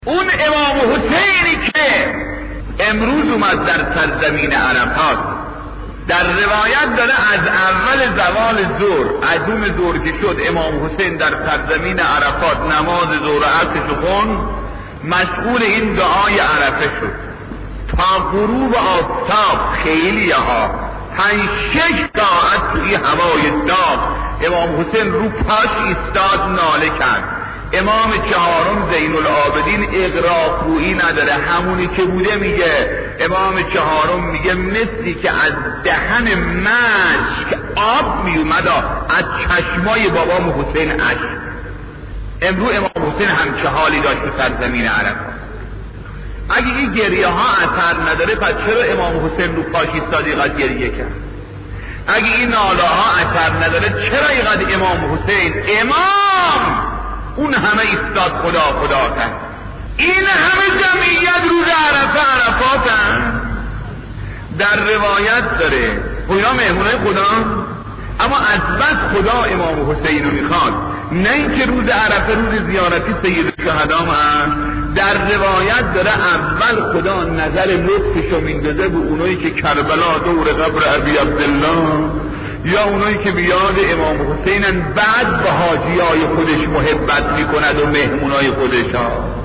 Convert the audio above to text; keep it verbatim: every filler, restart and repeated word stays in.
اون امام حسینی که امروز اومد در سرزمین عرفات، در روایت داره از اول زوال ظهر، از اون ظهر که شد امام حسین در سرزمین عرفات نماز ظهر و عصرش خوند، مشغول این دعای عرفه شد تا غروب آفتاب. خیلی ها پنج شش ساعت توی هوای داغ امام حسین رو پاش ایستاد، ناله کرد. امام چهارم زین العابدین اغراقگویی نداره، همونی که بوده میگه. امام چهارم میگه مثلی که از دهن مشک آب میومد از چشمای بابام حسین اشک. امرو امام حسین همچه حالی داشت تو سرزمین عرفات. اگه این گریه ها اثر نداره پس چرا امام حسین رو پاش ایستاد اینقدر گریه کرد؟ اگه این ناله ها اثر نداره چرا اینقدر امام حسین امام اون همه ایستاد خدا خدا کرد؟ این همه جمعیت روز عرفه عرفاتن. در روایت داره اینا مهمونای خدا، اما از بس خدا امام حسین رو میخواد، نه اینکه روز عرفه روز زیارتی سید شهدام هست. در روایت داره اول خدا نظر لطفشو میندازه به اونایی که کربلا دور قبر ابی عبدالله، یا اونایی که بیاد امام حسینن، بعد به حاجیای خودش محبت میکند و مهمونای خودش ها.